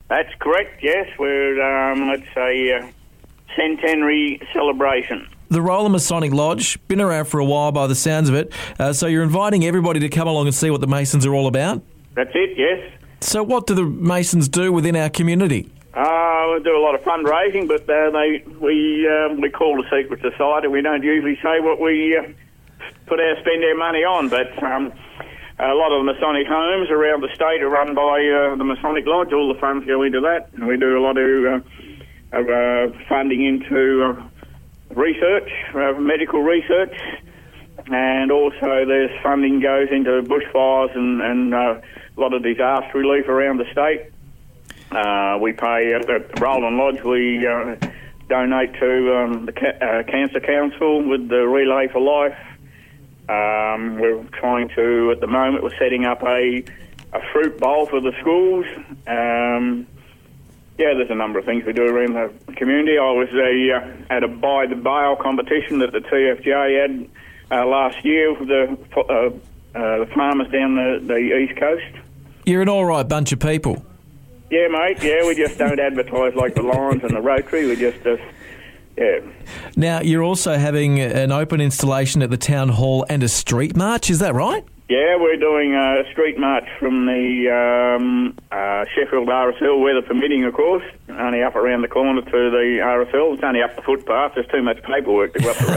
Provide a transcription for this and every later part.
That's correct, yes. It's a centenary celebration. The Roller Masonic Lodge, been around for a while by the sounds of it, so you're inviting everybody to come along and see what the Masons are all about? That's it, yes. So what do the Masons do within our community? We do a lot of fundraising, but we call a secret society. We don't usually say what we spend our money on, but a lot of the Masonic homes around the state are run by the Masonic Lodge. All the funds go into that. And we do a lot of funding into research, medical research, and also there's funding goes into bushfires and a lot of disaster relief around the state. We pay at the Roland Lodge. We donate to the Cancer Council with the Relay for Life. We're trying to, at the moment, we're setting up a fruit bowl for the schools. There's a number of things we do around the community. I was at a buy the bale competition that the TFJ had last year with the farmers down the East Coast. You're an all right bunch of people. Yeah, mate. Yeah, we just don't advertise like the Lions and the Rotary. We just, yeah. Now, you're also having an open installation at the Town Hall and a street march, is that right? Yeah, we're doing a street march from the Sheffield RSL, weather permitting, of course. Only up around the corner to the RSL. It's only up the footpath. There's too much paperwork to go up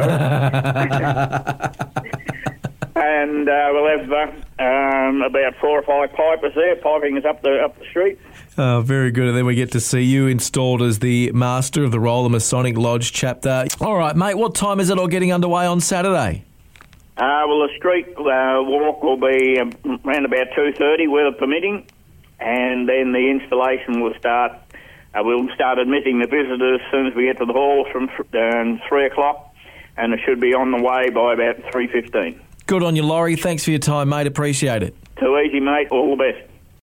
the road. And we'll have about 4 or 5 pipers there, piping us up the street. Oh, very good. And then we get to see you installed as the master of the Roller Masonic Lodge chapter. All right, mate, what time is it all getting underway on Saturday? Well, the street walk will be around about 2:30, weather permitting, and then the installation will start. We'll start admitting the visitors as soon as we get to the hall from 3 o'clock, and it should be on the way by about 3:15. Good on you, Laurie. Thanks for your time, mate. Appreciate it. Too easy, mate. All the best.